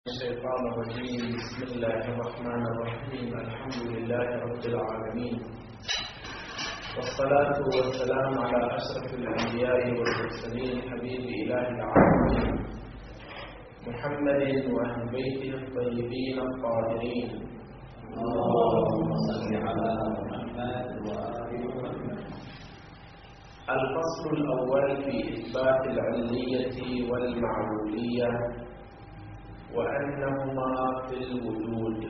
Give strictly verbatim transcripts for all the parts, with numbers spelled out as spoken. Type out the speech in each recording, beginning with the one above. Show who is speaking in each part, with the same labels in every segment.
Speaker 1: الشيطان الرجيم. بسم الله الرحمن الرحيم. الحمد لله رب العالمين، والصلاة والسلام على أشرف الأنبياء والمرسلين حبيب إله العالمين محمد وأهل بيته الطيبين الطاهرين.
Speaker 2: اللهم صل على محمد وآل محمد.
Speaker 1: الفصل الأول في إثبات العلية والمعلولية وأنهما في الوجود.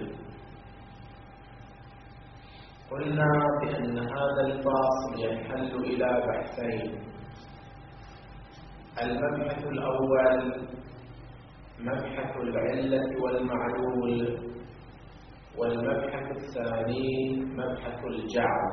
Speaker 1: قلنا بأن هذا الفصل ينحل إلى بحثين: المبحث الأول مبحث العلة والمعلول، والمبحث الثاني مبحث الجعل.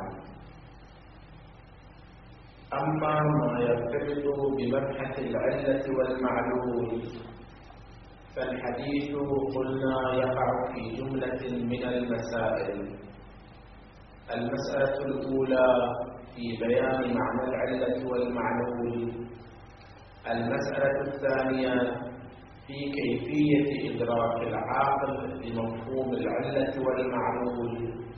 Speaker 1: أما ما يرتبط بمبحث العلة والمعلول فالحديث قلنا يقع في جملة من المسائل. المسألة الأولى في بيان معنى العلة والمعلول، المسألة الثانية في كيفية إدراك العاقل بمفهوم العلة والمعلول،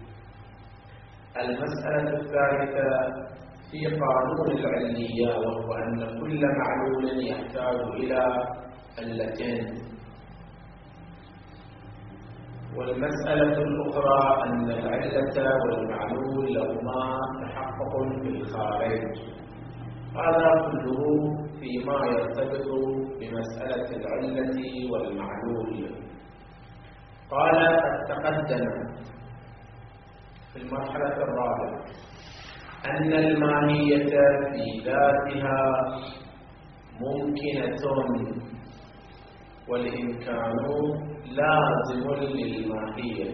Speaker 1: المسألة الثالثة في قانون العلية، وهو أن كل معلول يحتاج إلى علتين. والمسألة الأخرى أن العلة والمعلول لهما تحقق في الخارج. هذا كله فيما يرتبط بمسألة العلة والمعلول. قال قد تقدم في المرحلة الرابعة أن الماهية في ذاتها ممكنة والإمكان لازم للماهية.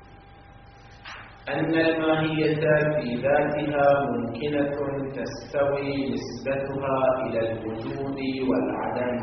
Speaker 1: أن الماهية في ذاتها ممكنة تستوي نسبتها إلى الوجود والعدم،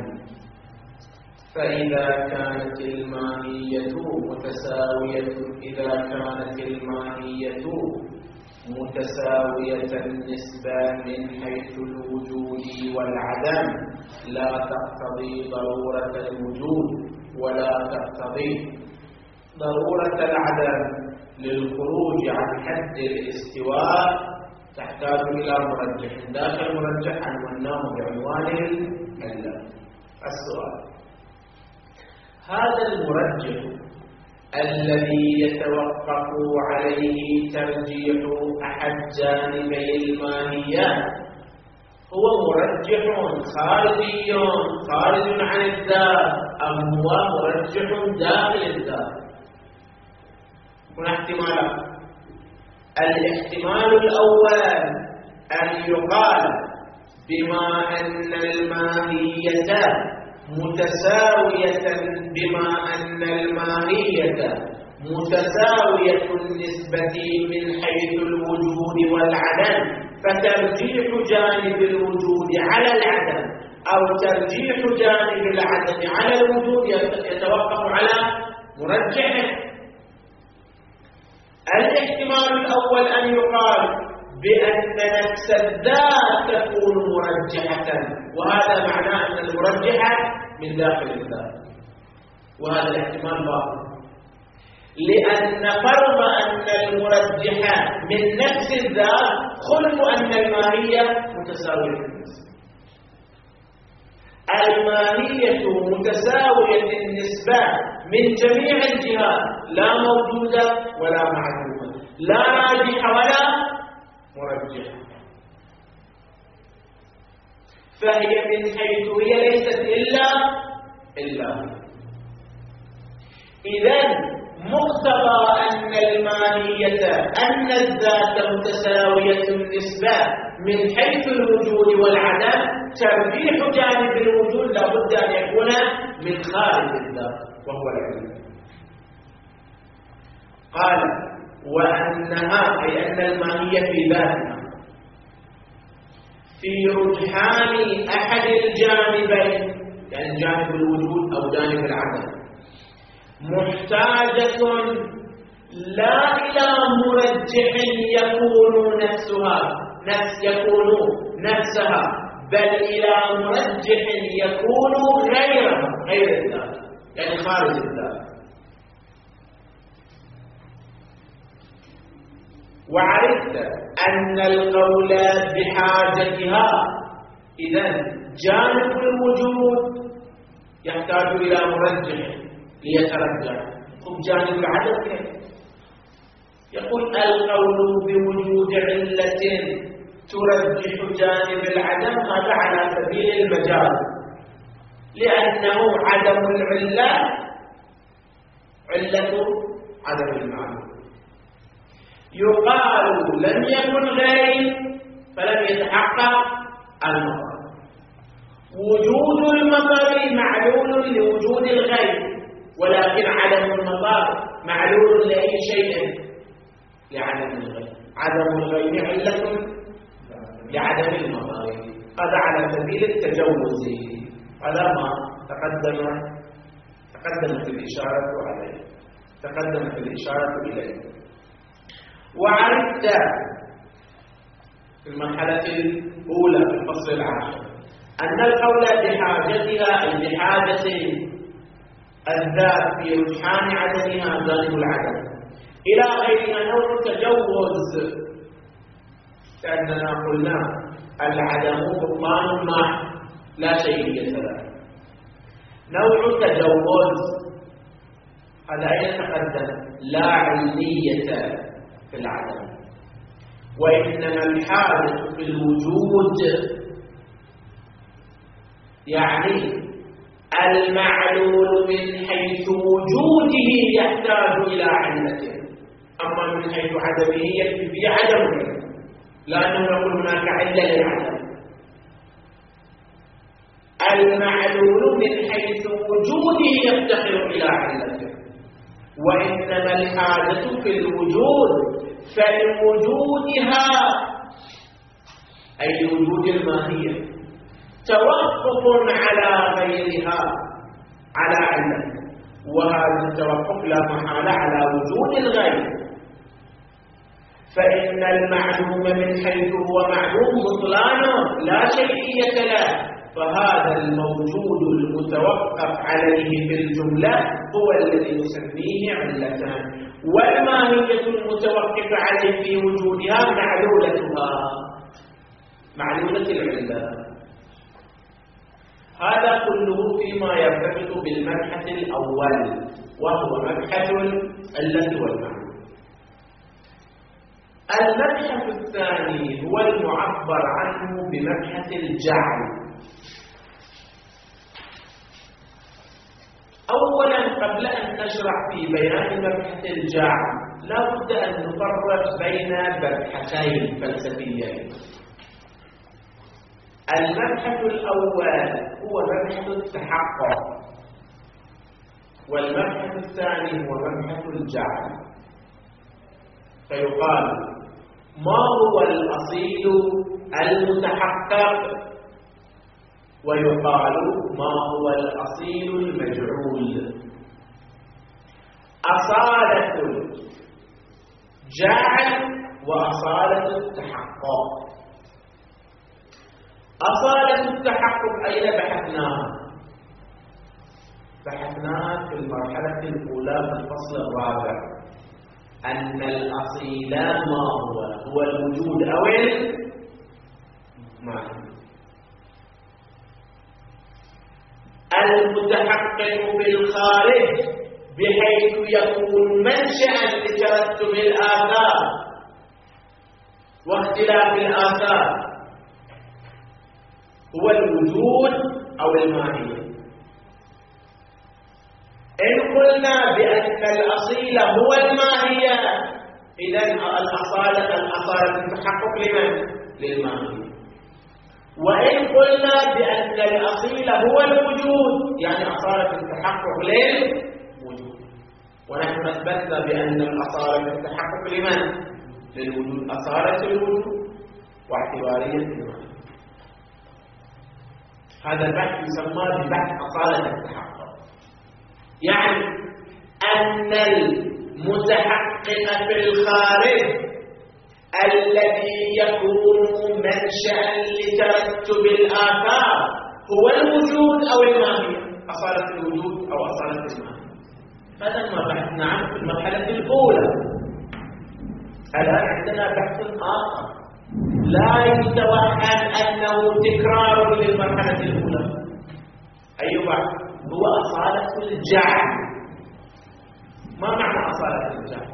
Speaker 1: فإذا كانت الماهية متساوية إذا كانت الماهية متساوية النسبة من حيث الوجود والعدم لا تقتضي ضرورة الوجود ولا تقتضي ضرورة العدم. للخروج عن حد الاستواء تحتاج إلى مرجح. داخل مرجح عنوناه بعنوان العلة. السؤال: هذا المرجح الذي يتوقف عليه ترجيح أحد جانبي الماهيات هو مرجح خارجي خارج عن الذات أم هو مرجح داخل الذات؟ هنا احتمالات. الاحتمال الأول أن يقال بما أن الماهية متساوية بما أن الماهية متساوية النسبة من حيث الوجود والعدم، فترجيح جانب الوجود على العدم أو ترجيح جانب العدم على الوجود يتوقف على مرجحه. الاحتمال الأول أن يقال بأن نفس الذات تكون مرجحة، وهذا معناه أن المرجحة من داخل الذات، وهذا الاحتمال باطل، لأن فرض أن المرجحة من نفس الذات خلف أن الماهية متساوية النسبة. الماهية متساوية النسبة من جميع الجهات، لا موجودة ولا معدومة، لا راجحة ولا مرجحة، فهي من حيث هي ليست إلا إلا إذن مقتضى أن الماهية أن الذات متساوية النسبة من حيث الوجود والعدم، ترجيح جانب الوجود لابد أن يكون من خارج الذات وهو العلم. قال: وأنها أي أن الماهية في ذاتها في رجحان أحد الجانبين، يعني جانب الوجود أو جانب العدم، محتاجة لا إلى مرجح يكون نفسها نفس يكون نفسها، بل إلى مرجح يكون غيرها غير الذات. يعني خارج الذات. وعرفت أن القول بحاجتها، إذن جانب الوجود يحتاج إلى مرجح ليترجح. خب جانب العدم كيف؟ يقول القول بوجود علة ترجح جانب العدم، هذا على سبيل المجال، لأنه عدم العلة علة عدم المعلوم. يقال لم يكن غير فلم يتحقق المطر. وجود المطر معلول لوجود الغير، ولكن عدم المطر معلول لأي شيء لعدم الغير. عدم الغير علة لعدم المطر. هذا على سبيل التجوز، هذا ما تقدم تقدمت الإشارة عليه تقدمت الإشارة إليه. وعرفت في المرحلة الأولى في الفصل العاشر أن القول بحاجتها أي بحاجة الذات في رجحان عدمها جانب العدم إلى غيرها نوع تجوز، لأننا قلنا العدم بطلان ما لا شيئية له. نوع تجوز هذا أين تقدم؟ لا علمية في العدم، وإنما الحادث في الوجود يعني المعلول من حيث وجوده يحتاج إلى علته، أما من حيث عدمه يكفي في عدمه، لأنه نقول هناك علة للعدم. المعلول من حيث وجوده يفتقر إلى علته، وإنما الحاجة في الوجود فلوجودها أي وجود الماهية توقف على غيرها على علته، وهذا التوقف لا محالة على وجود الغير، فإن المعلوم من حيث هو معلوم بطلانه لا شيئية له، فهذا الموجود المتوقف عليه في الجملة هو الذي نسميه علة، والماهية المتوقف عليه في وجودها معلولتها معلولة العلة. هذا كله فيما يرتبط بالمبحث الأول، وهو مبحث العلة والمعلوم. المبحث الثاني هو المعبر عنه بمبحث الجعل. أولا قبل أن نشرح في بيان مبحث الجعل لا بد أن نفرق بين مبحثين فلسفيين. المبحث الأول هو مبحث التحقق، والمبحث الثاني هو مبحث الجعل. فيقال ما هو الأصيل المتحقق، ويقال ما هو الأصيل المجعول. أصالة الجعل وأصالة التحقق. أصالة التحقق أين بحثناها؟ بحثناها في المرحلة الأولى في الفصل الرابع، أن الأصيل ما هو؟ هو الوجود أو المعنى. المتحقق في الخارج بحيث يكون منشأ لترتب الآثار واختلاف الآثار هو الوجود أو الماهية. إن قلنا بأن الأصيل هو الماهية، إذن الأصالة الأصالة التحقق لمن؟ للماهية. وإن قلنا بأن الأصيل هو الوجود، يعني أصالة التحقق للوجود. ونحن أثبتنا بأن الأصالة التحقق لمن؟ للوجود، أصالة الوجود واعتبارية المعنى. هذا البحث يسمى ببحث أصالة التحقق، يعني أن المتحقق في الخارج الذي يكون منشأ لترتب الآثار هو الوجود أو الماهية. أصالة الوجود أو أصالة المعنى. هذا ما بحثنا عنه في المرحلة الأولى. الآن عندنا بحث آخر لا يتوهم أنه تكرار للمرحلة الأولى. أي بحث؟ هو أصالة الجعل. ما معنى أصالة الجعل؟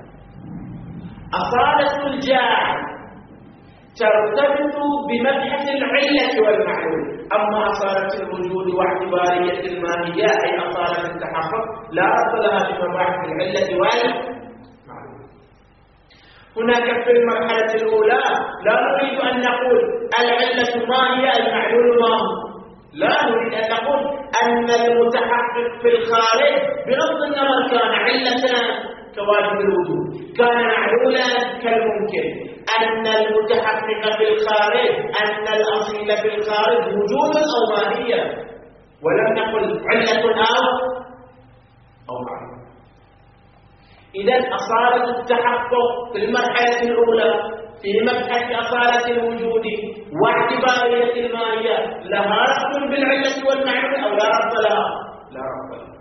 Speaker 1: أصالة الجعل ترتبط بمبحث العلة والمعلول. أما أصالة الوجود واعتبارية الماهية أي أصالة التحقق لا أصل لها بمباحث العلة والمعلول. هناك في المرحلة الأولى لا نريد أن نقول العلة ما هي المعلول ما هو، لا نريد أن نقول أن المتحقق في الخارج بنص النظر كان علة كواجب الوجود، كان معلولا كالممكن. أن المتحقق في الخارج، أن الأصيل في الخارج وجود أو ماهية، ولم نقل علة أو أو معلوم. إذن أصالة التحقق في المرحلة الأولى في مبحث أصالة الوجود واعتبارية الماهية لها ربط بالعلة والمعلول أو لا ربط لها؟ لا ربط لها.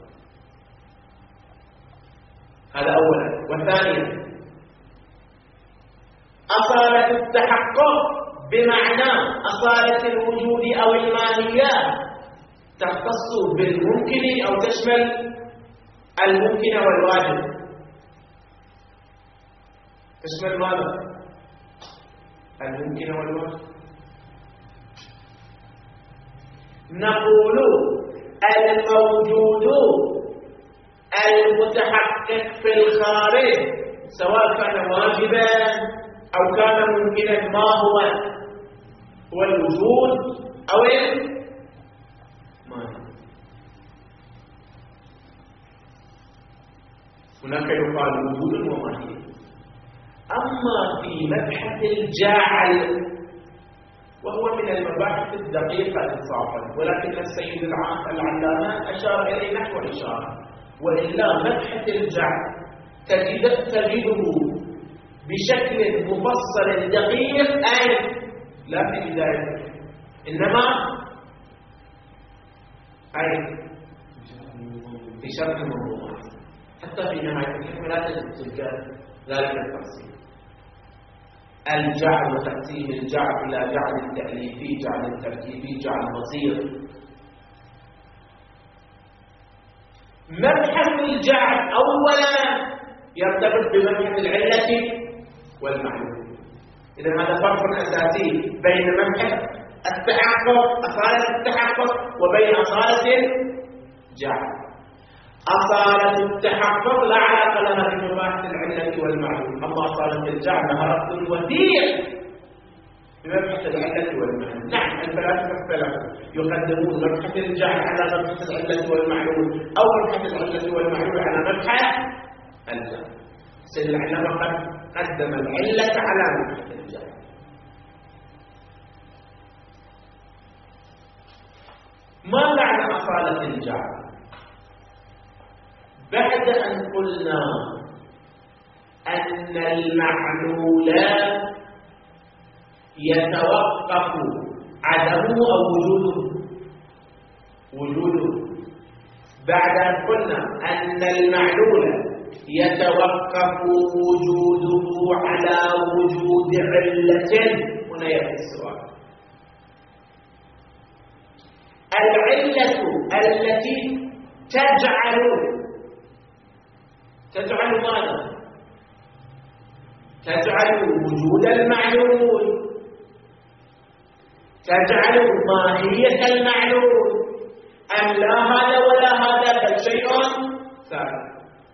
Speaker 1: هذا أولا. وثانيا أصالة التحقق بمعنى أصالة الوجود أو الماهية تختص بالممكن أو تشمل الممكن والواجب. تشمل ماذا؟ الممكن والواجب. نقول الموجود المتحقق في الخارج سواء كان واجبا أو كان ممكنا ما هو هو الوجود أو الماهية. هناك يقال وجود وماهية. أما في مبحث الجاعل وهو من المباحث الدقيقة إنصافا، ولكن السيد العلامة أشار إليه نحو إشارة، وإلا مبحث الجعل تجد تجده بشكل مفصل دقيق أي لا في بدايته إنما أي في شرح الموضوعات، حتى في نهاية الحكمة لا تجد تلك ذلك التفصيل. الجعل وتقسيم الجعل إلى جعل التأليفي، جعل التركيبي، جعل بصير. مبحث الجعل أولا يرتبط بمبحث العلة والمعلول. إذا هذا فرق أساسي بين مبحث التحقق أصالة التحقق وبين أصالة الجعل. أصالة التحقق لا علاقة لها بمباحث العلة والمعلول، أما أصالة الجعل لها ربط وثيق بمبحث العلة والمعلول. نعم الفلاسفة اختلفوا، يقدمون مبحث الجعل على مبحث العلة والمعلول أو مبحث العلة والمعلول على مبحث الجعل. سيد العلامة قد قدم العلة على مبحث الجعل. ما معنى أصالة الجعل؟ بعد أن قلنا أن المعلول يتوقف عدمه أو وجوده وجوده بعد أن قلنا أن المعلول يتوقف وجوده على وجود علة، هنا يأتي السؤال. العلة التي تجعل تجعل ماذا؟ تجعل وجود المعلول، تجعل ماهية المعلول، أم لا هذا ولا هذا بل شيء ثالث.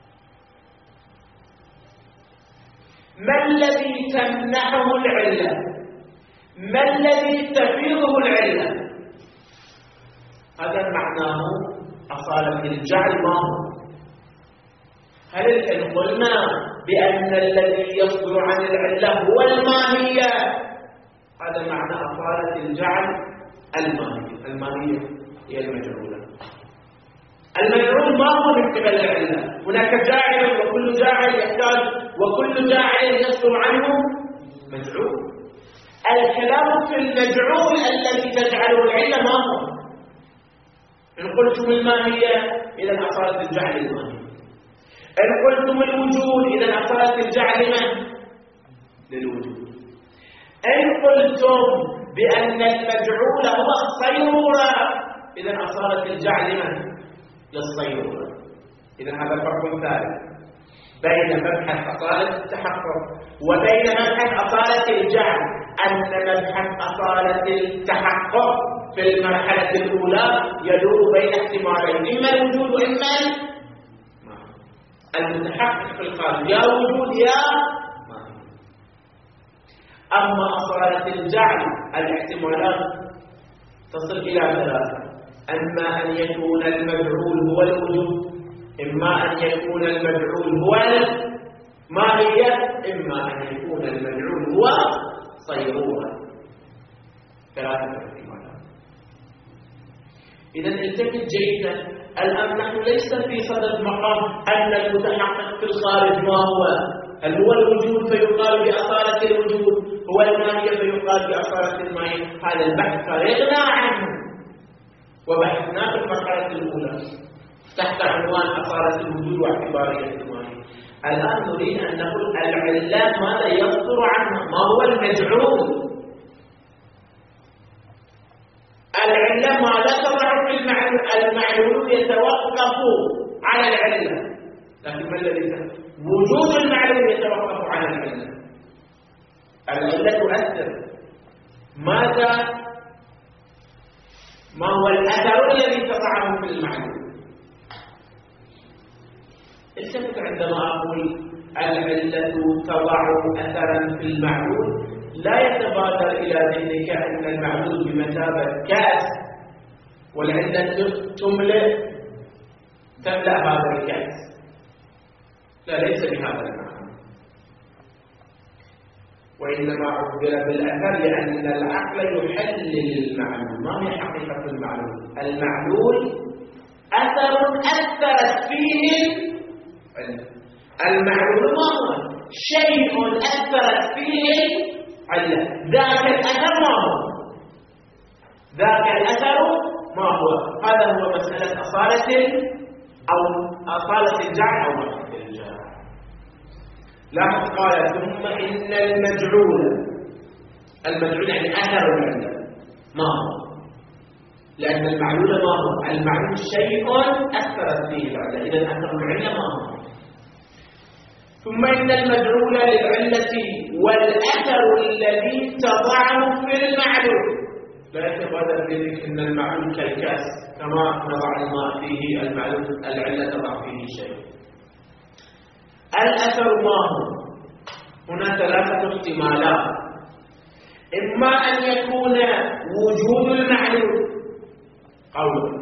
Speaker 1: ما الذي تمنحه العلة؟ ما الذي تفيضه العلة؟ هذا معناه أصالة الجعل. ما هو؟ هل إن قلنا بأن الذي يصدر عن العلة هو الماهية، هذا معنى أصالة الجعل الماهية. الماهية هي المجعولة. المجعول ما هو من قبل العلة، هناك جاعل وكل جاعل يحتاج وكل جاعل يصدر عنه مجعول. الكلام في المجعول الذي تجعله العلة ما هو؟ إن قلتم الماهية إذا أصالة الجعل الماهية. إن قلتم الوجود إذا أصالة الجعل من؟ للوجود. إن قلتم بأن المجعول هو الصيرورة إذا أصالة الجعل من؟ للصيرورة. إذا هذا فرق ثالث بين مبحث أصالة التحقق وبين مبحث أصالة الجعل، أن مبحث أصالة التحقق في المرحلة الأولى يدور بين احتمالين، إما الوجود وإما المتحقق في الخارج، يا وجود يا ما. أما أصالة الجعل الاحتمالات تصل إلى ثلاثة: أما أن يكون المجعول هو الوجود، إما أن يكون المجعول هو الماهية، إما أن يكون المجعول هو صيرورة. ثلاثة احتمالات. إذا التفت جيدا، الآن نحن ليس في صدد مقام أن المتحقق في الخارج ما هو، هل هو الوجود فيقال بأصالة الوجود، هو الماهية فيقال بأصالة الماهية. هذا البحث فرغنا عنه وبحثناه في المرحلة الأولى تحت عنوان أصالة الوجود واعتبارية الماهية. الآن نريد أن نقول العلة ماذا يصدر عنها، ما هو المجعول. العلة ماذا تضع في المعلول، المعلول يتوقف على العلة، لكن ما الذي وجود المعلول يتوقف على العلة. العلة تؤثر. ماذا ما هو الأثر الذي تضعه في المعلول؟ التفت عندما أقول العلة تضع أثرا في المعلول، لا يتبادر إلى ذهنك أن المعلول بمثابة كأس والعلة تملأ تملأ هذا الكأس. لا، ليس بهذا المعنى، وإنما عبر بالأثر لأن العقل يحلل المعلول. ما هي حقيقة المعلول؟ المعلول أثر أثرت فيه المعلول. ما هو؟ شيء أثرت فيه علة. ذاك الأثر ما هو؟ ذاك الأثر ما هو؟ هذا هو مسألة أصالة أو أصالة الجعل أو مبحث الجعل. لاحظ قال ثم إن المجعول، المجعول يعني أثر العلة ما هو؟ لأن المعلول ما هو؟ المعلول شيء أثرت فيه العلة، إذا أثر العلة ما هو؟ ثم إن المجعول للعلة والأثر الذي تضعه في المعلول. لا يتبادر ذلك أن المعلول كالكأس كما نضع الماء فيه المعلول، العلة تضع فيه شيء. الأثر ما هو؟ هنا ثلاثة احتمالات: إما أن يكون وجود المعلول قولا،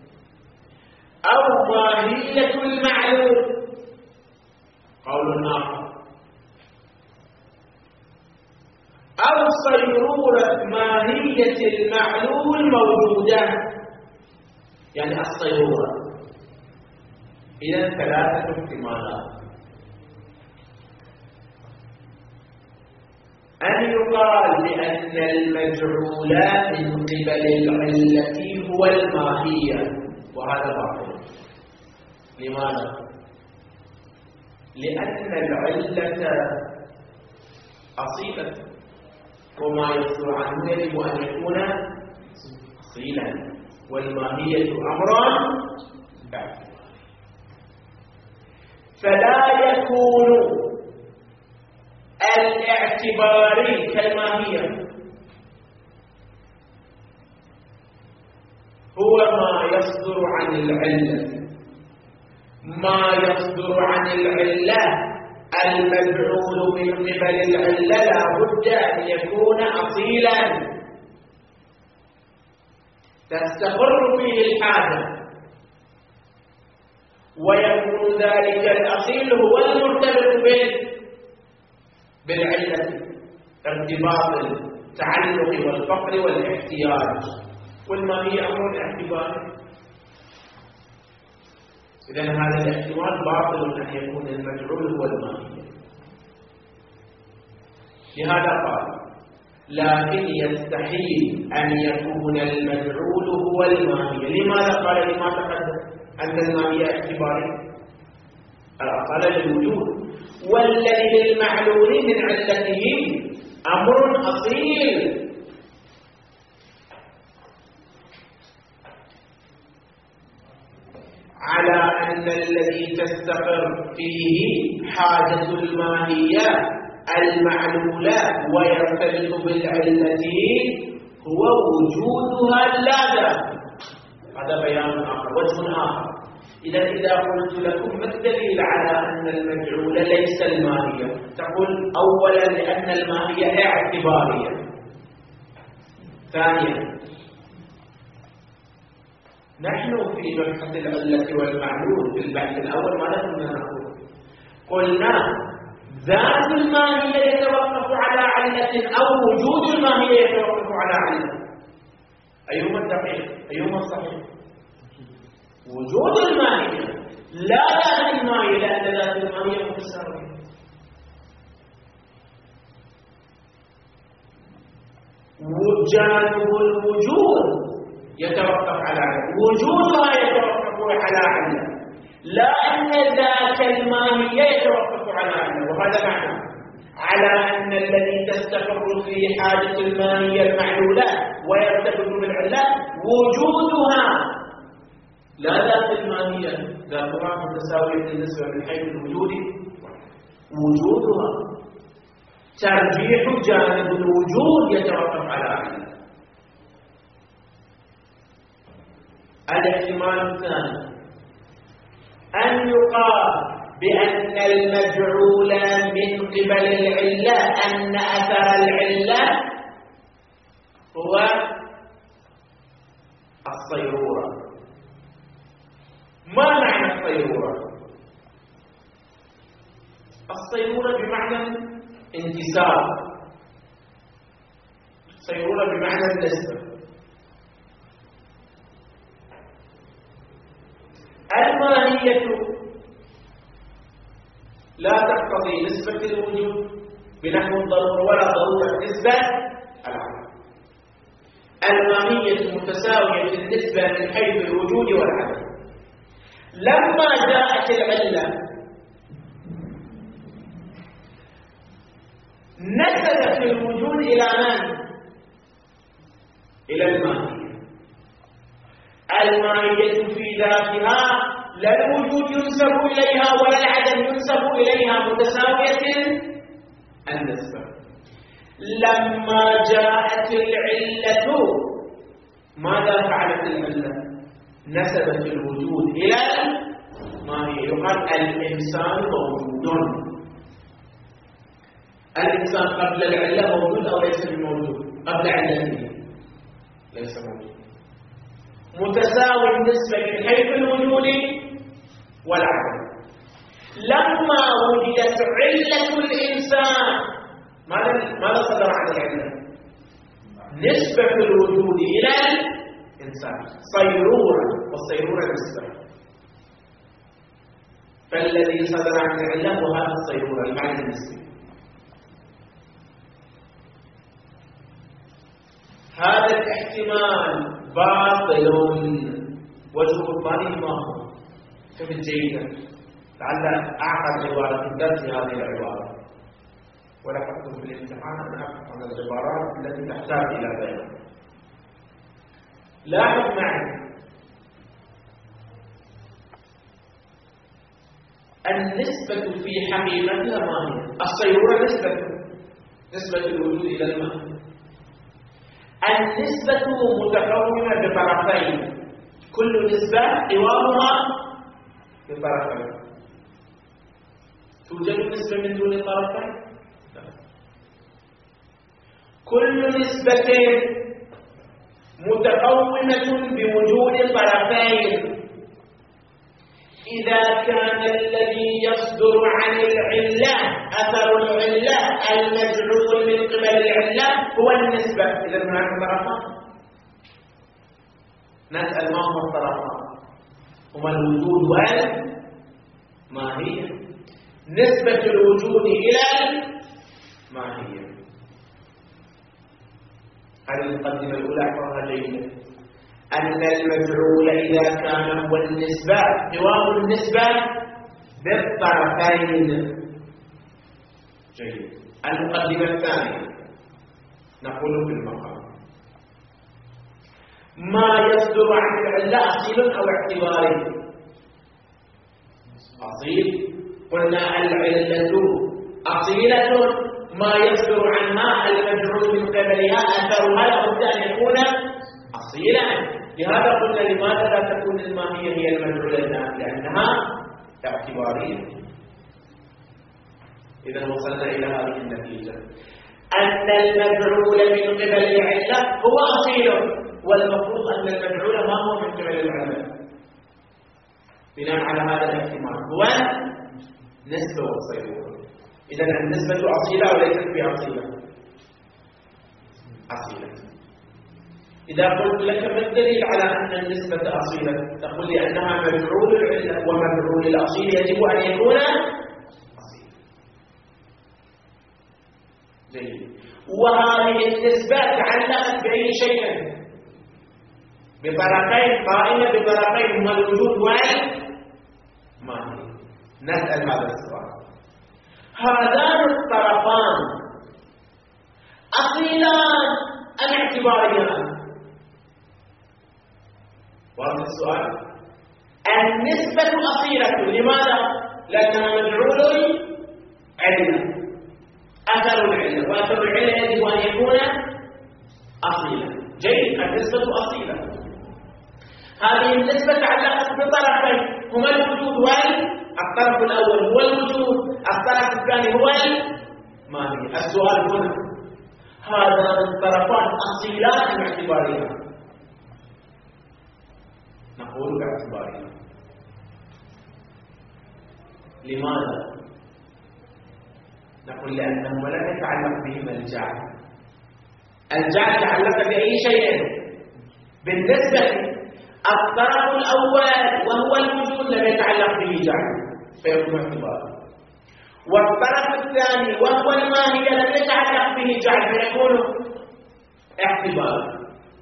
Speaker 1: أو ماهية المعلول قول آخر، أو صيرورة ماهية المعلول موجودة، يعني الصيرورة. إذا ثلاثة احتمالات: أن يقال بأن المجعول من قبل العلة هو الماهية، وهذا باطل. لماذا؟ لأن العلة أصيلة، وما يصدر عنه يجب أن يكون أصيلا، والماهية أمرا بعد. فلا يكون الاعتباري كالماهية هو ما يصدر عن العلة. ما يصدر عن العلة المجعول من قبل العلة لا بد أن يكون أصيلا تستقر فيه الحاجة، ويكون ذلك الأصيل هو المرتبط بالعلة، ارتباط التعلق والفقر والاحتياج، والماهية أمر اعتباري. إذن هذا الاحتمال باطل أن يكون المجعول هو الماهية. لهذا قال لكن يستحيل أن يكون المفعول هو الماهية. لماذا قال لما تقدم أن الماهية اعتبارية؟ قال للوجود، والذي للمعلول من علته أمر أصيل. على أن الذي تستقر فيه حاجة الماهية المعلولة ويرتبط بالعلة هو وجودها اللازم. هذا بيان آخر، وجه آخر. إذا إذا قلت لكم ما الدليل على أن المفعول ليس الماهية؟ تقول أولا لأن الماهية اعتبارية. ثانيا نحن في مبحث العلة والمعلول في البحث الأول ماذا كنا نقول؟ قلنا ذات الماهية يتوقف على علة أو وجود الماهية يتوقف على علة. أيهما الدقيق؟ أيهما الصحيح؟ وجود الماهية، لا ذات الماهية، لأن ذات الماهية متساوية. وجانب الوجود يتوقف على علة، وجودها يتوقف على علة، لا أن ذات الماهية يتوقف على علة. وهذا معنى على أن الذي تستقر في حاجة الماهية المعلولة ويرتبط بالعلة وجودها، لا ذات الماهية، ذاتها متساوية بالنسبة من حيث الوجود، وجودها ترجيح جانب الوجود يتوقف على علة. الاحتمال الثاني أن يقال بأن المفعول من قبل العلة أن أثر العلة هو الصيرورة. ما معنى الصيرورة؟ الصيرورة بمعنى انتساب، الصيرورة بمعنى النسبة. الماهية لا تقتضي نسبة الوجود بنحو الضرورة ولا ضرورة نسبة العدم. الماهية متساوية النسبة من حيث الوجود والعدم. لما جاءت العلة نسبت الوجود إلى من؟ إلى الماهية. الماهية في ذاتها لا الوجود ينسب إليها ولا العدم ينسب إليها، متساوية النسبة. لما جاءت العلة ماذا فعلت العلة؟ نسبت الوجود إلى الماهية. يقال الإنسان موجود. الإنسان قبل العلة موجود أو ليس بموجود؟ قبل علته ليس موجود. متساوي النسبة من حيث الوجود والعدم. لما وجدت علة الإنسان ماذا ماذا صدر عن العلة؟ نسبة الوجود إلى الإنسان، صيرورة، والصيرورة نسبة. فالذي صدر عن العلة هو هذا الصيرورة، المعنى النسبي. هذا الاحتمال باطل. وجه الثاني ما هو؟ شوف جيدا، لعل أعقد عبارة في الدرس هذه العبارة، ولاحظتم في الامتحان أن أبحث عن العبارات التي تحتاج إلى بيان. لاحظ معي النسبة في حقيقتها ما هي؟ الصيرورة نسبة نسبة الوجود إلى الماء. النسبة متكونة بطرفين، كل نسبة قوامها بطرفين. توجد نسبة من دون طرفين؟ لا. كل نسبة متكونة بوجود طرفين. إذا كان الذي يصدر عن العلة أثر العلة المجعول من قبل العلة هو النسبة، إذا هناك طرفان. نسأل ما هما الطرفان؟ هما الوجود والماهية. نسبة الوجود إلى الماهية. هذه المقدمة الأولى احفظها جيدا. أن المجعول إذا كان هو النسبة قوام النسبة بالطرفين. جيد. المقدمة الثانية نقول في المقام ما يصدر عن العلة أصيل أو اعتباري. أصيل قلنا العلة أصيلة ما يصدر عنها المجعول من قبلها أثرها لابد أن يكون أصيلا. لهذا قلنا لماذا لا تكون الماهية هي المجعول الآن؟ لأنها اعتبارية. إذا وصلنا إلى هذه النتيجة أن المجعول من قبل العلة هو أصيل، والمفروض أن المجعول ما هو من قبل العلة. بناء على هذا الاحتمال هو نسبة والصيغة. إذا النسبة أصيلة وليست بأصيلة؟ أصيلة. إذا قلت لك ما الدليل على أن النسبة أصيلة؟ تقول لي أنها مجعول العلة، ومجعول الأصيل يجب أن يكون أصيلا. جيد. وهذه النسبة تعلقت بأي شيء؟ بطرفين، قائمة بطرفين هما الوجود والماهية. نسأل هذا السؤال: هذان الطرفان أصيلان أم اعتباريان؟ واضح السؤال؟ النسبة أصيلة. لماذا؟ لأنها مجعول علة، أثر العلة، وأثر العلة يجب أن يكون أصيلا. جيد. النسبة أصيلة. هذه النسبة تعلقت بطرفين هما الوجود والماهية. الطرف الأول هو الوجود، الطرف الثاني هو الماهية. السؤال هنا: هذان الطرفان أصيلان أم اعتباريان؟ نقول باعتباريان. لماذا؟ نقول لأنه لا يتعلق بهما الجعل. الجعل تعلق بأي شيء؟ بالنسبة الطرف الأول وهو الوجود لم يتعلق به جعل فيكون اعتبارا، والطرف الثاني وهو الماهية لم يتعلق به جعل فيكون اعتبارا.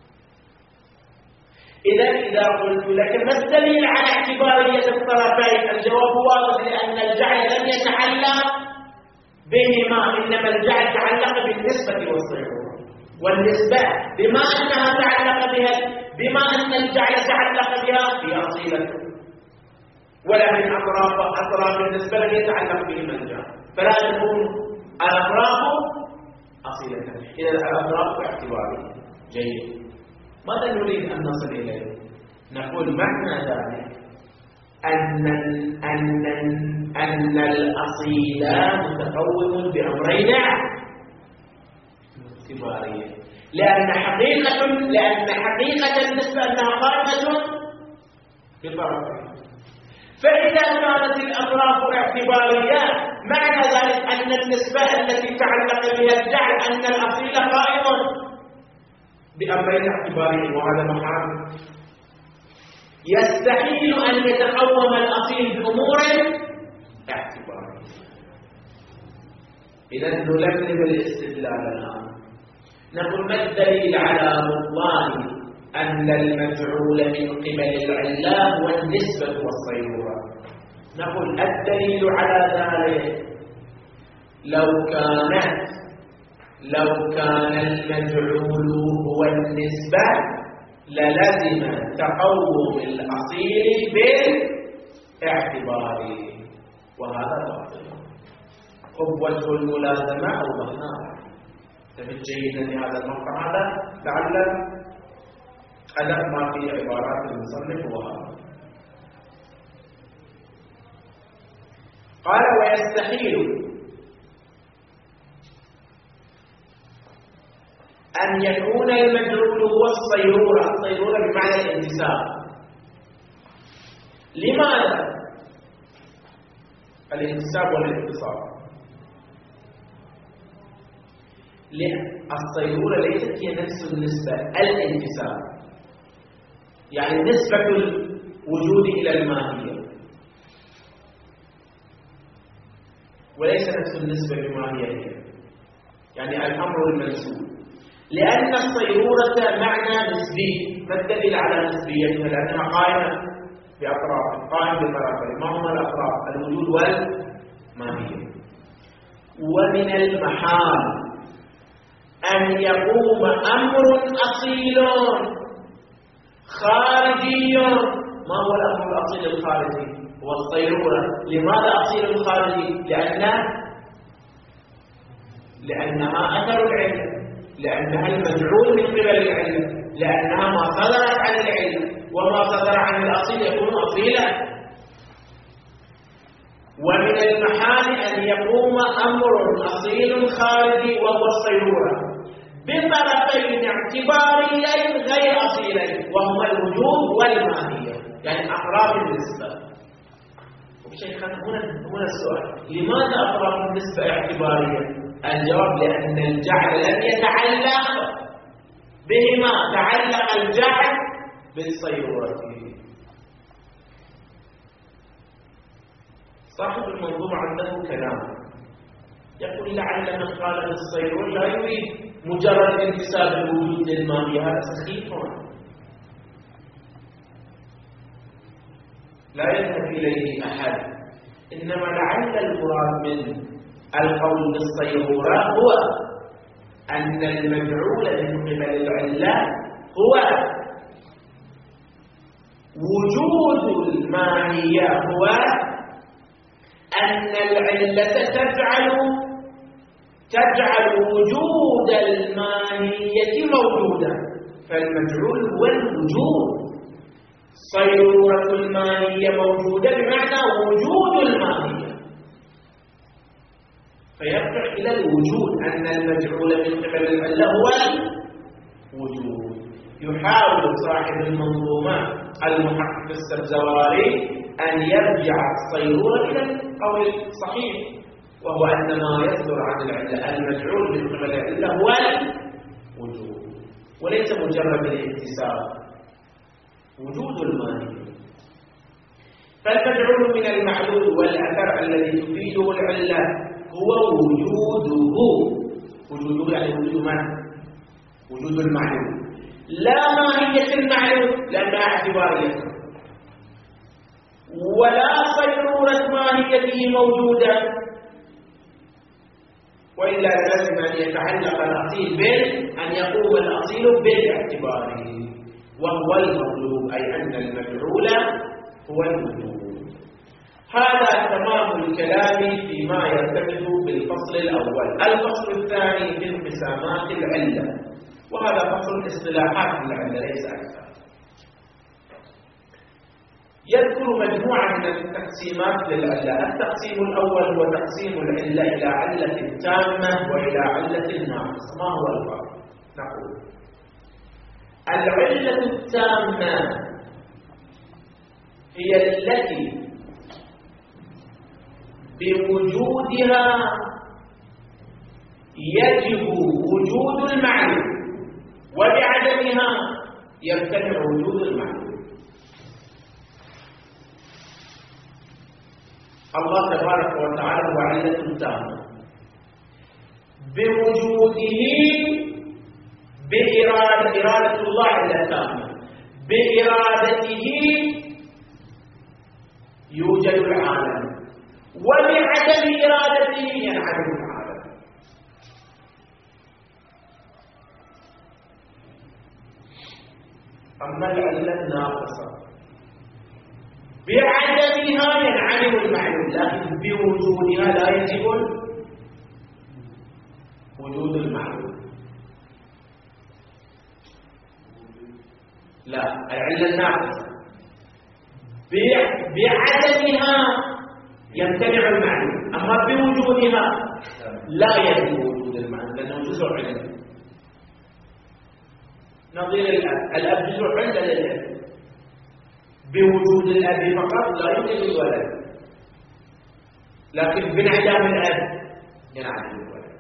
Speaker 1: إذا إذا قلت لك ما الدليل على اعتبارية الطرفين؟ الجواب واضح: لأن الجعل لم يتعلق بهما، إنما الجعل تعلق بالنسبة والصيغة. والنسبة بما أنها تعلق بها بما أن الجعل تعلق بها هي أصيلة، ولكن أطراف أطراف النسبة لم يتعلق بهما الجعل، فلا تكون الأطراف أصيلة. إذا الأطراف اعتبارية. جيد. ماذا نريد أن نصل إليه؟ نقول معنى ذلك أن أن أن الأصيل متقوم بأمرين اعتبارية، لأن حقيقة لأن حقيقة النسبة أنها قائمة بطرفين. فإذا كانت الأطراف اعتبارية معنى ذلك أن النسبة التي تعلق بها الجعل أن الأصيل قائم بأمرين اعتباريين، وهذا محال. يستحيل أن يتقوم الأصيل بأمور اعتبارية. إذا نلملم الاستدلال الآن. نقول ما الدليل على بطلان أن المجعول من قبل العلة والنسبة والصيغة؟ نقول الدليل على ذلك لو كانت لو كان المجعول هو النسبة للزم تقوم الأصيل بالاعتبار، وهذا باطل. قوة الملازمة أوضحناها. تبت جيدا لهذا المقطع هذا لعل أداء ما في عبارات المصنف وهذا. قال: ويستحيل أن يكون المجعول هو الصيرورة. الصيرورة بمعنى الانتساب. لماذا؟ الانتساب والاتصال. لأن الصيرورة ليست هي نفس النسبة، الانتساب يعني نسبة الوجود إلى الماهية، وليس نفس النسبة بما هي هي، يعني الأمر المنسوب. لأن الصيرورة معنى نسبي، ما الدليل على نسبيتها؟ لأنها قائمة بأطراف، قائمة بطرفين، ما هما الأطراف؟ الوجود والماهية. ومن المحال أن يقوم أمر أصيل خارجي. ما هو الأمر الأصيل الخارجي؟ هو الصيرورة. لماذا أصيل خارجي؟ لأن لأنها أثر العلة، لأنها المجعول من قبل العلة، لأنها ما صدرت عن العلة، وما صدر عن الأصيل يكون أصيلا. ومن المحال أن يقوم أمر أصيل خارجي وهو الصيرورة بطرفين اعتباريين غير أصيلين، وهما الوجود والماهية، يعني أطراف النسبة. وبشيخنا هنا هنا السؤال: لماذا أطراف النسبة اعتبارية؟ الجواب: لأن الجعل لم يتعلق بهما، تعلق الجعل بالصيرورة. صاحب المنظومة عنده كلام يقول: لعل من قال بالصيرورة لا يريد مجرد انتساب الوجود للماهية، هذا سخيف لا يذهب إليه أحد. إنما لعل المراد من القول بالصيرورة هو أن المجعول من قبل العلة هو وجود الماهية، هو أن العلة تجعل تجعل وجود الماهية موجودا، فالمجعول هو الوجود. صيرورة الماهية موجودة بمعنى وجود الماهية، فيرجع إلى الوجود، أن المجعول من قبل العلة هو الوجود. يحاول صاحب المنظومة المحقق السبزواري أن يرجع الصيرورة إلى القول الصحيح، وهو أن ما يصدر عن العلة المجعول من قبل العلة هو الوجود، وليس مجرد الاكتساب، وجود الماهية. فالمجعول من المعلول والأثر الذي تفيده العلة هو وجوده. وجوده يعني وجود من؟ وجود المعلول، لا ماهية المعلول لأنها اعتبارية، ولا صيرورة ماهيته موجودة، وإلا لازم أن يتعلق الأصيل بال أن يقوم الأصيل بالاعتبار، وهو المطلوب، أي أن المفعول هو الوجود. هذا تمام الكلام فيما يرتبط بالفصل الأول. الفصل الثاني في انقسامات العلة، وهذا فصل اصطلاحات العلة ليس أكثر. يذكر مجموعة من التقسيمات للعلة. التقسيم الأول هو تقسيم العلة إلى علة تامة وإلى علة ناقصة. ما هو الفرق؟ نقول العلة التامة هي التي بوجودها يجب وجود المعلوم، وبعدمها يمتنع وجود المعلوم. الله تبارك وتعالى هو علة تامة بوجوده، بإرادة إرادة الله علة تامة، بإرادته يوجد العالم، وبعدم إرادته ينعدم العالم. أما العلة الناقصة بعدمها ينعدم المعلوم، لكن بوجودها لا يجب وجود المعلوم. لا، العلة الناقصة بعدمها يمتنع المعلوم، أما بوجودها لا يجب وجود المعلوم لأنه جزء علم. نظير الأب، الأب جزء علم للأب، بوجود الأب فقط لا يوجد الولد، لكن بانعدام الأب ينعدم الولد.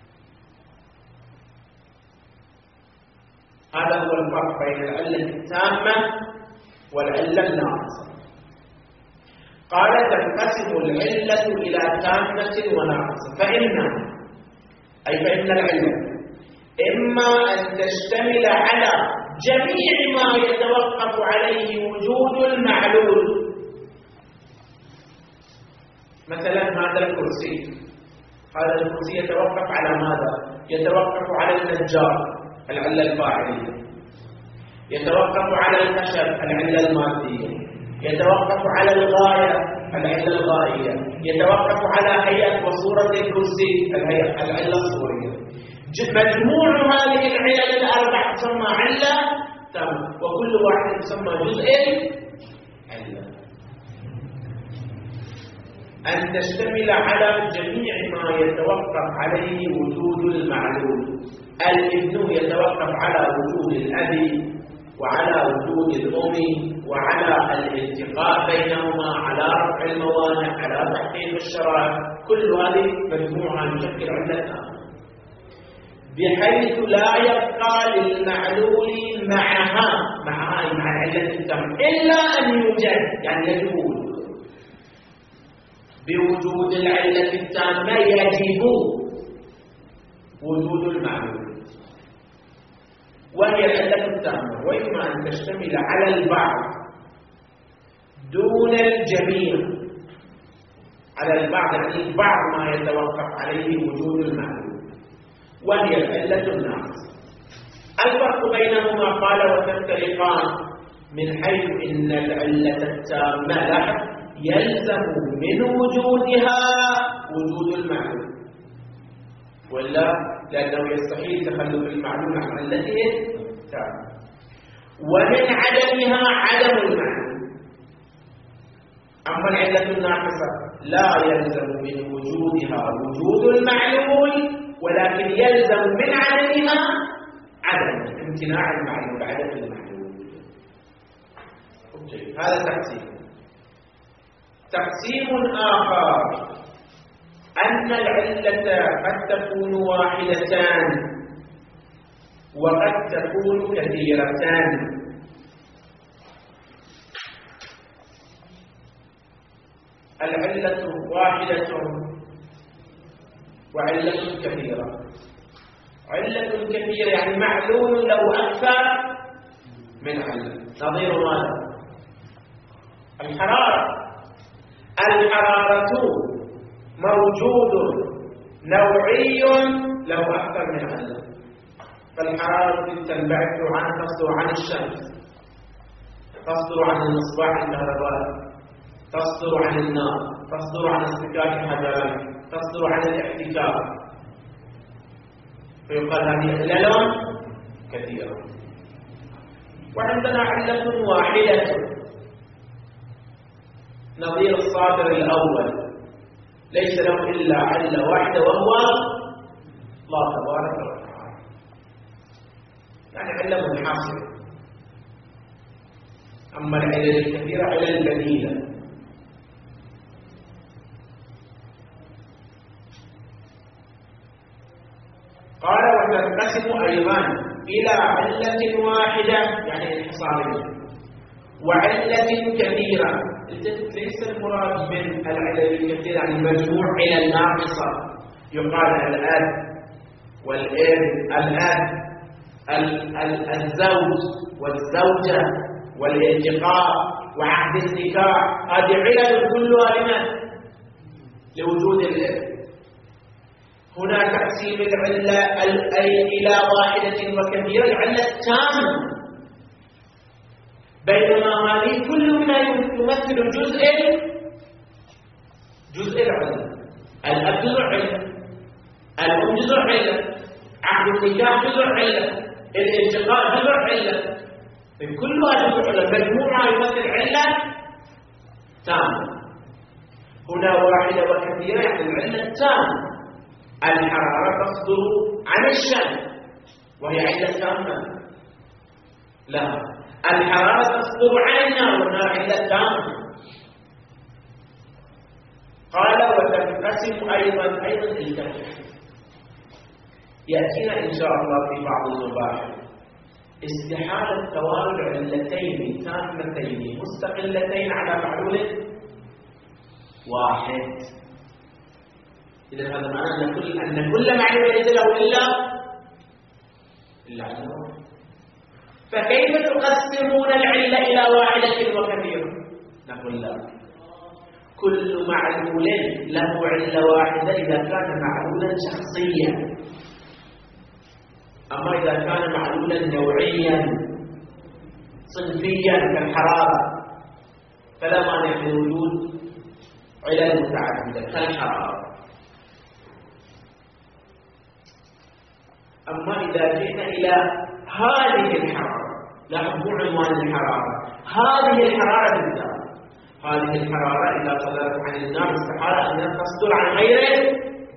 Speaker 1: هذا هو الفرق بين العلة التامة والعلة الناقصة. قال: تنقسم العلة إلى تامة وناقصة. فإن أي فإن العلة إما أن تشتمل على جميع ما يتوقف عليه وجود المعلول. مثلا هذا الكرسي، هذا الكرسي يتوقف على ماذا؟ يتوقف على النجار، العلة الفاعلية. يتوقف على الخشب، العلة المادية. يتوقف على الغاية، العلة الغائية. يتوقف على هيئة وصورة الكرسي، الهيئة العلة الصورية. مجموع هذه العلل الأربع تسمى علة تامة، وكل واحد يسمى جزء علة. أن تشتمل على جميع ما يتوقف عليه وجود المعلول. الابن يتوقف على وجود الأب وعلى وجود الأم وعلى الالتقاء بينهما، على رفع الموانع، على تحقيق الشرائع. كل هذه مجموعة تشكل علة تامة، بحيث لا يبقى للمعلول معها معها مع العلة التامة إلا أن يوجد، يعني يجب وجوده. بوجود العلة التامة يجب وجود المعلول، وهي العلة التامة. وإما أن تشتمل على البعض دون الجميع، على البعض يعني بعض ما يتوقف عليه وجود المعلول، وهي العلة الناقصة. الفرق بينهما قال وتفترقان من حيث إن العلة التامة له يلزم من وجودها وجود المعلول، ولا لأنه يستحيل تخلف المعلول عن علته التامة. ومن عدمها عدم المعلول. أما العلة الناقصة لا يلزم من وجودها وجود المعلول، ولكن يلزم من عدمها عدم امتناع المعلول، عدم المعلول. هذا تقسيم. تقسيم آخر أن العلة قد تكون واحدتان وقد تكون كثيرتان. العلة واحدة وعلة كثيرة. علة كثيرة يعني معلول له أكثر من علة. نظير ماذا؟ الحرارة. الحرارة موجود نوعي له أكثر من علة. فالحرارة تنبعث عن تصدر عن الشمس، تصدر عن المصباح الكهربائي، تصدر عن النار، تصدر عن اصطكاك الحجرين، تصدر عن الاحتكاك. فيقال هذه علل كثيرة. وعندنا علة واحدة نظير الصادر الأول، ليس له إلا علة واحدة وهو الله تبارك وتعالى، يعني علة منحصرة. أما العلل الكثيرة علل بديلة. قال وتنقسم أيضا إلى علة واحدة يعني انحصارية وعلة كثيرة. ليس المراد من العلل الكثيرة يعني مجموع علل ناقصة، يقال الأب والابن، الأب الزوج والزوجة والالتقاء وعقد النكاح، هذه علل كلها لمن؟ لوجود الابن. هنا تقسيم العلة إلى واحدة وكثيرة، العلة التامة، بينما هذه كل منها يمثل جزء جزء العلة. الأب جزء علة، الأم جزء علة، عقد النكاح جزء علة، الالتقاء جزء علة، كلها جزء علة، مجموعها يمثل علة تامة. هنا واحدة وكثيرة يعني العلة التامة. الحرارة تصدر عن الشمس وهي علة تامة؟ لا، الحرارة تصدر عن النار والنار علة تامة. قال وتنقسم أيضا أيضا الكثير. يأتينا إن شاء الله في بعض المباحث استحالة توارد علتين تامتين مستقلتين على معلول واحد. إذا هذا معناه أن كل أن كل معلول ليس له إلا إلا علة واحدة. فكيف تقسمون العلة إلى واحدة وكثيرة؟ نقول لا، كل معلول له علة واحدة إذا كان معلولا شخصيا، أما إذا كان معلولا نوعيا صنفيا كالحرارة فلا مانع من وجود علل متعددة كالحرارة. أما إذا جئنا إلى هذه الحرارة، لا مو عنوان الحرارة، هذه الحرارة بالذات، هذه الحرارة إذا صدرت عن النار استحالة أن تصدر عن غيره.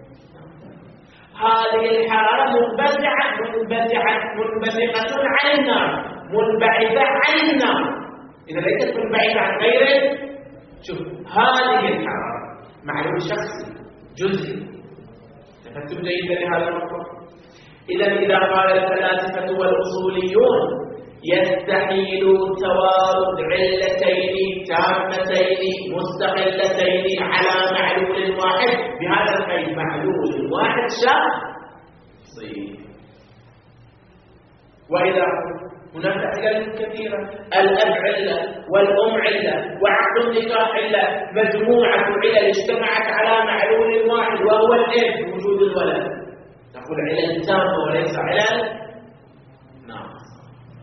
Speaker 1: هذه الحرارة منبثقة منبثقة منبثقة عن النار، منبعثة عن النار، إذا ليست منبعثة عن غيره. شوف هذه الحرارة معلوم شخصي جزئي، تفهمتم جيدا لهذا المطلب؟ إذا إذا قال الفلاسفة والأصوليون يستحيل توارد علتين تامتين مستقلتين على معلول واحد بهذا القيد، معلول واحد شخصي. وإذا هناك علل كثيرة، الأب علة والأم علة وعقد النكاح علة، مجموعة علل اجتمعت على معلول واحد وهو الإب وجود الولد، نقول علل تامة وليس علل ناقصة.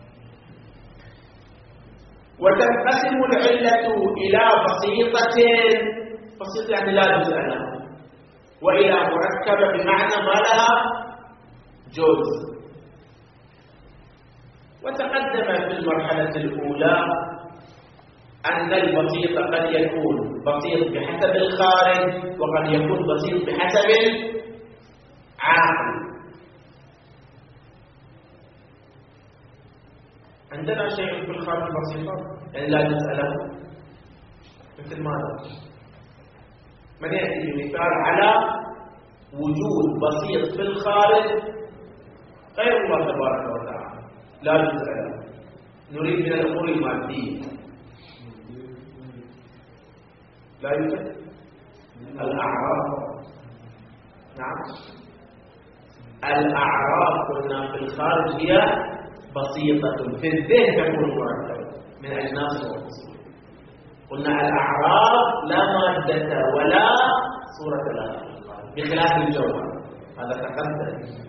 Speaker 1: وتنقسم العلة إلى بسيطة، بسيطة يعني لا جزء لها، وإلى مركبة بمعنى ما لها جزء. وتقدم في المرحلة الأولى أن البسيط قد يكون بسيط بحسب الخارج وقد يكون بسيط بحسب العاقل. عندنا شيء في الخارج بسيطة يعني لا جزء له، مثل ماذا؟ من يأتي بمثال على وجود بسيط في الخارج غير الله تبارك وتعالى لا جزء له، نريد من الأمور المادية لا يوجد الأعراض. نعم الأعراض قلنا في الخارج هي بسيطة، في الذهن تكون مركبة من أجناس وفصول. قلنا الأعراض لا مادة ولا صورة لها بخلاف الجوهر، هذا تقدم.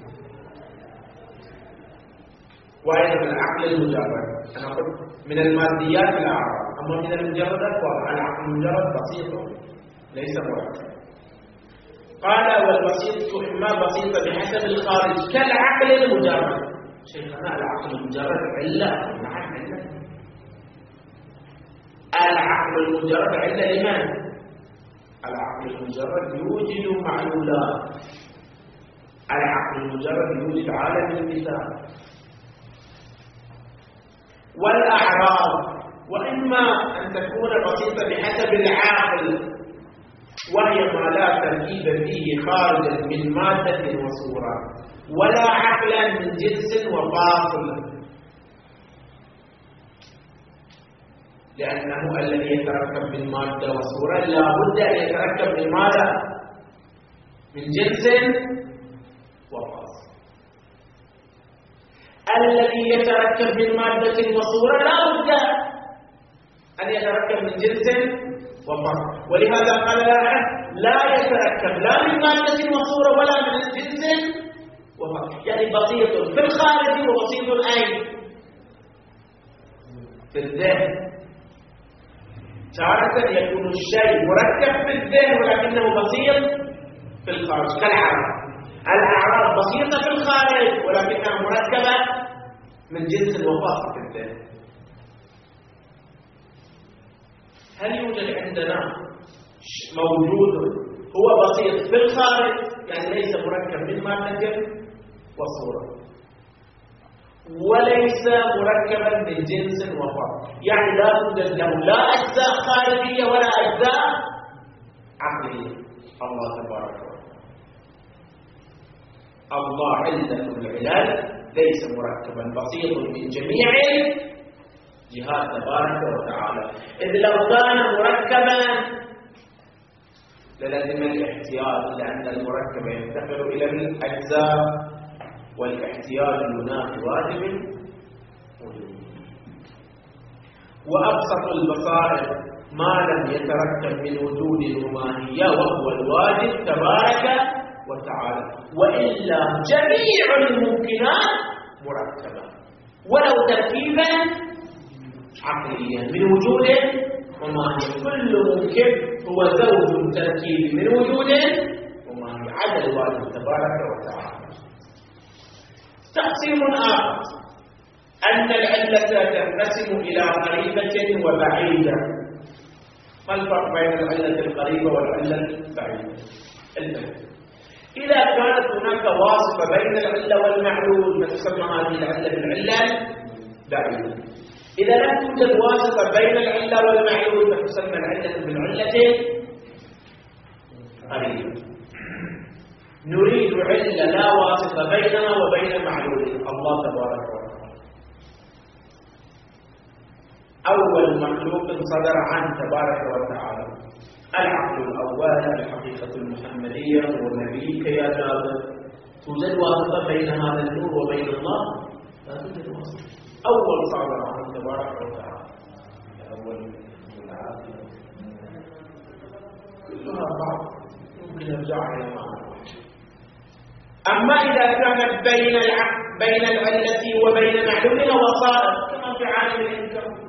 Speaker 1: وأيضا العقل المجرد، أنا قلت من الماديات الأعراض، أما من المجردات العقل المجرد بسيط ليس مركب. قال والبسيط إما بسيطة بحسب الخارج كالعقل المجرد. شيخنا العقل المجرد علة، نعم علة. العقل المجرد علة لمن؟ العقل المجرد يوجد معلولات، العقل المجرد يوجد عالم المثال. والأعراض وإما أن تكون بسيطة بحسب العاقل وهي ما لا تركيب فيه خارجا من مادة وصورة ولا عقلا من جنس وفاصل، لأنه الذي يتركب من مادة وصورة لا بد أن يتركب من ماذا؟ من جنس وفاصل. الذي يتركب من مادة وصورة لا بد أن يتركب من جنس وفاصل، ولهذا قال لا يتركب لا من مادة وصورة ولا من جنس وفاصل، يعني بسيط في الخارج وبسيط أين؟ في الذهن. تارة يكون الشيء مركب في الذهن ولكنه بسيط في الخارج كالعرض. الأعراض بسيطة في الخارج ولكنها مركبة من جنس وفاصل في الذهن. هل يوجد عندنا موجود هو بسيط في الخارج يعني ليس مركب من مادة وصورة وليس مركبا من جنس وفاصل، يعني لا توجد له لا أجزاء خارجية ولا أجزاء عقلية؟ الله تبارك وتعالى الله علة العلل ليس مركبا بسيط من جميع جهات تبارك وتعالى. إذ لو كان مركبا للازم الاحتياط، لأن المركب ينتقل إلى الأجزاء والاحتياج ينافي واجب وجود. وأبسط البصائر ما لم يترتب من وجود وماهية وهو الواجب تبارك وتعالى، وإلا جميع الممكنات مرتبة ولو تركيبا عقليا من وجود وماهية. كل ممكن هو زوج تركيب من وجود وماهية عدا الواجب تبارك وتعالى. تقسيم آخر أن العلة تنقسم إلى قريبة وبعيدة. ما الفرق بين العلة القريبة والعلة البعيدة؟ إذا كانت هناك واسطة بين العلة والمعلول فتسمى هذه العلة بالعلة البعيدة. إذا لم توجد واسطة بين العلة والمعلول فتسمى العلة بالعلة القريبة. نريد علة لا واسطة بيننا وبين معلول الله تبارك وتعالى. أول مخلوق صدر عنه تبارك وتعالى العقل الأول الحقيقة المحمدية ونبيك يا جابر. توجد واسطة بين هذا النور وبين الله؟ لا توجد واسطة. أول صدر عنه تبارك وتعالى أول العاقل كلها بعض ممكن نرجع إلى معنى. أما إذا كانت بين بين العلة وبين معلولها وصائر كما في عالم الإنكار.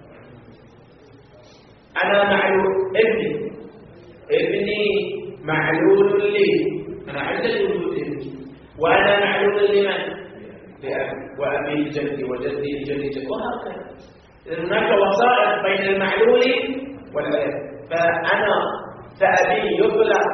Speaker 1: أنا معلول ابني ابني معلول لي، أنا علة وجود ابني، وأنا معلول لمن؟ لأبي وأبي لجدي وجدي لجدي جدي وهكذا. هناك وصائر بين المعلول والعلة. فأنا فأبي يطلق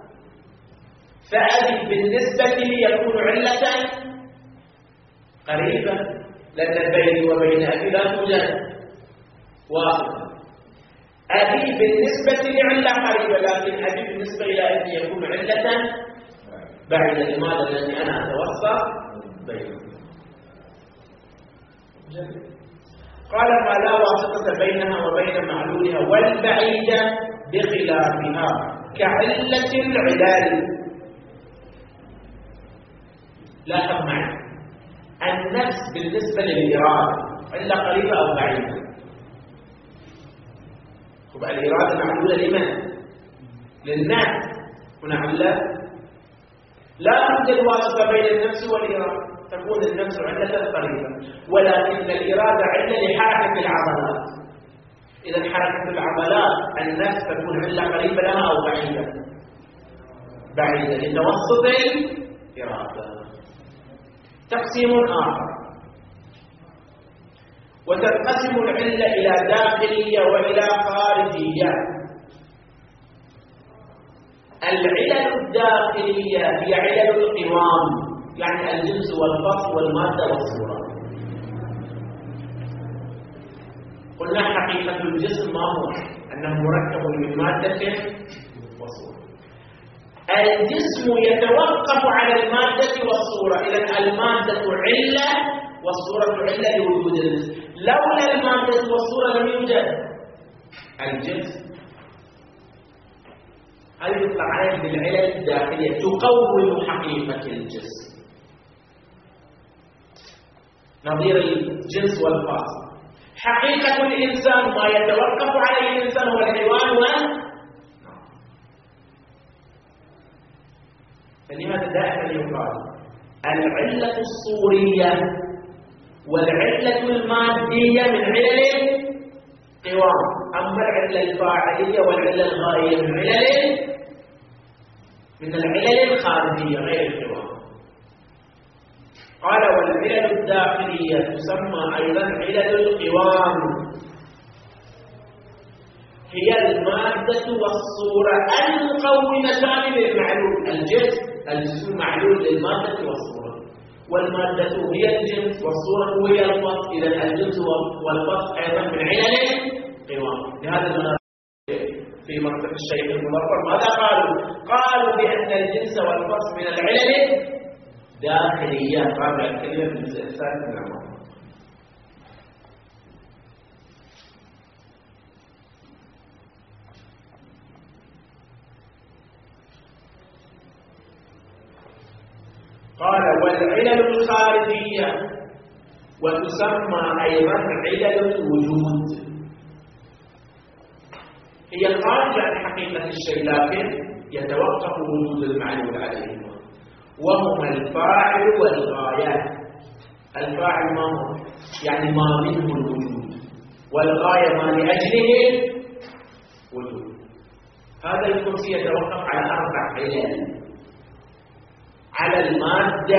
Speaker 1: فأبي بالنسبة لي يكون علة قريبة لأن بيني وبين أبي لا توجد واسطة. أبي بالنسبة لي علة قريبة لكن أبي بالنسبة إلى أبي يكون علة بعيدة. لماذا؟ لأني أنا أتوسط بينهم. قال ما لا واسطة بينها وبين معلولها والبعيدة بخلافها كعلة العلال. لاحظ معي النفس بالنسبة للإرادة علة قريبة أو بعيدة. يبقى الإرادة معلولة لمن؟ للنفس. هنا علة لا توجد واسطة بين النفس والإرادة، تكون النفس علة قريبة، ولكن الإرادة علة لحركة العضلات. إذا حركة العضلات النفس تكون علة قريبة لها أو بعيدة؟ بعيدة لتوسط الإرادة. تقسيم آخر وتنقسم العلة إلى داخلية وإلى خارجية. العلل الداخلية هي علل القوام، يعني الجنس والفصل والمادة والصورة. قلنا حقيقة الجسم ما هو؟ أنه مركب من مادة وصورة. الجسم يتوقف على المادة والصورة، إذن المادة علة والصورة علة لوجود الجسم. لولا المادة والصورة لم يوجد الجسم. هذه يطلق عليها بالعلل الداخلية تقوم حقيقة الجسم، نظير الجنس والفاصل. حقيقة الإنسان ما يتوقف عليه الإنسان هو الحيوان و فلماذا دائما يقال العلة الصورية والعلة المادية من علل القوام، أما العلة الفاعلية والعلة الغائية من علل من العلل الخارجية غير القوام. قال والعلل الداخلية تسمى أيضا علل القوام، هي المادة والصورة المقومتان للمعلول. الجسم الجسم معلول للمادة والصورة، والمادة هي الجنس والصورة هي الوصف. إذا الجنس والوصف أيضا من علل القوام. لهذا في منطق الشيخ المظفر ماذا قالوا؟ قالوا بأن الجنس والوصف من العلل داخلية. رابع الكلمة في الجزء الثالث من العمر. قال والعلل الخارجية، وتسمى أيضا علل الوجود، هي خارجة عن حقيقة الشيء لكن يتوقف وجود المعلول عليهما، وهما الفاعل والغاية. الفاعل ما هو؟ يعني ما منه الوجود، والغاية ما لأجله وجود. هذا الكرسي يتوقف على أربع علل: على المادة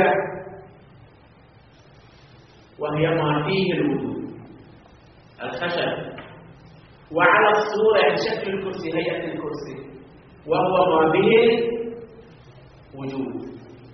Speaker 1: وهي ما فيه الوجود، الخشب، وعلى الصورة يعني شكل الكرسي، هيئة الكرسي، وهو ما به وجود،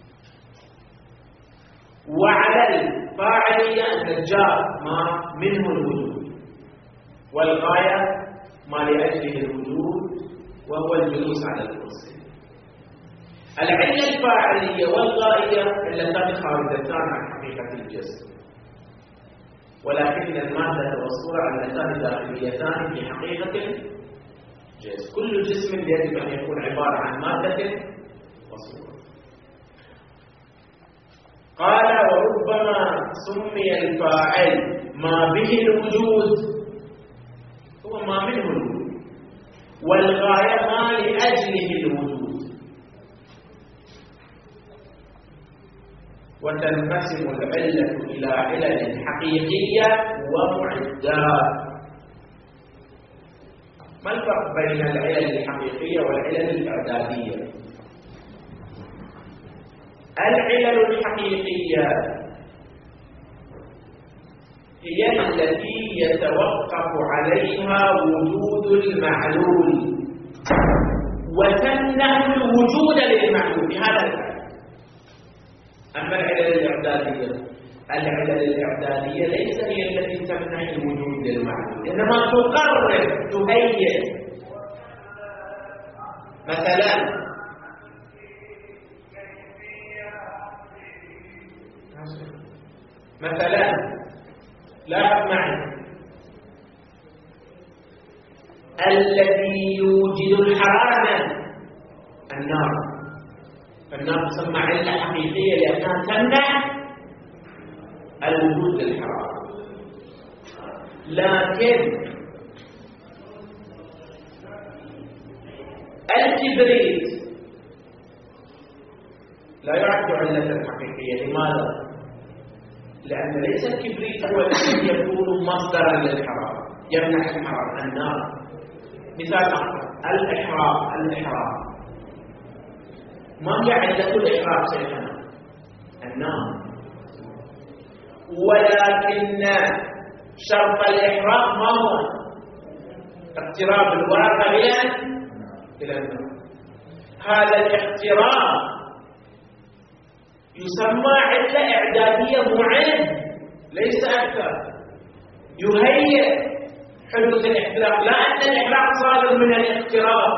Speaker 1: وعلى الفاعلية النجار ما منه الوجود، والغاية ما لأجله الوجود وهو الجلوس على الكرسي. العلة الفاعلية والغائية اللتان خارجتان عن حقيقة الجسم، ولكن المادة والصورة اللتان داخليتان في حقيقة الجسم. كل جسم يجب أن يكون عبارة عن مادة وصورة. قال وربما سمي الفاعل ما به الوجود، هو ما منه الوجود، والغاية ما لأجله الوجود. وتنقسم العلة إلى علل حقيقية ومعدات. ما الفرق بين العلل الحقيقية والعلل الإعدادية؟ العلل الحقيقية هي التي يتوقف عليها وجود المعلول وتمنع الوجود للمعلول بهذا الحال. أما العلل الإعدادية، العلل الإعدادية ليس هي التي تمنع الوجود للمعلول، إنما تقرر تهيئ. مثلا مثلا لاحظ معي، الذي يوجد الحرارة النار، فالنار تسمى علة حقيقية لأنها تمنع الوجود للحرارة. لكن الكبريت لا يعد علة حقيقية. لماذا؟ لأن ليس الكبريت هو الذي يكون مصدرا للحرارة يمنع الحرارة. النار مثال آخر، الإحراق. الإحراق ما هي علة الإحراق شيئا؟ النار. ولكن شرط الإحراق ما هو؟ اقتراب الورقة إلى إلى النار. هذا الاقتراب يسمى علة إعدادية معد ليس أكثر، يهيئ حدوث الإحراق، لا أن الإحراق صادر من الاقتراب.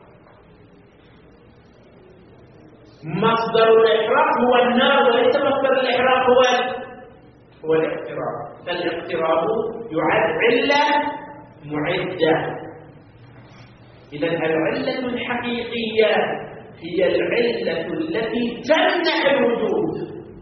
Speaker 1: مصدر الإحراق هو النار وليس مصدر الإحراق هو هو الاقتراب. فالاقتراب يعد علة معدة. إذا العلة الحقيقية هي العلة التي تمنع الوجود،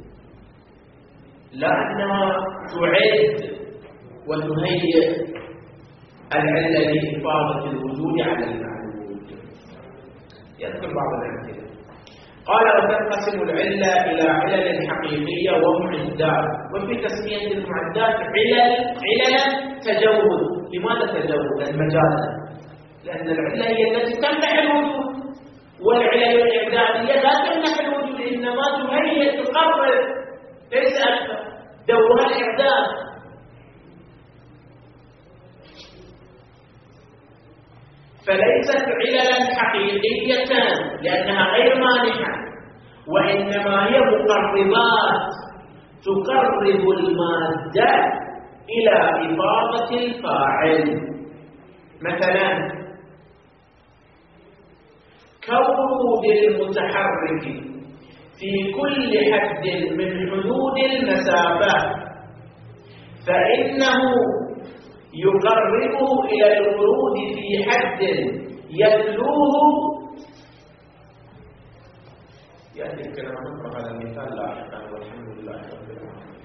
Speaker 1: لا أنها تعد وتهيئ العلة لإفاضة الوجود على المعلول. يذكر بعض الأمثلة. قال وتنقسم العلة إلى علل حقيقية ومعدات. وفي تسمية المعدات علل عللا تجوز. لماذا تجوز؟ مجازا، لأن العلة هي التي تمنع الوجود، والعلل الإعدادية لا تمنع الوجود، إنما تهيئ تقرر ليس أكثر، دورها الإعداد. فليست عللا حقيقية لأنها غير مانحة، وإنما هي مقربات تقرب المادة إلى إفاضة الفاعل. مثلا كورود المتحرك في كل حد من حدود المسافة فإنه يقربه إلى الورود في حد يتلوه يأتي الكلام نقرأ هذا المثال لاحقا والحمد لله رب العالمين.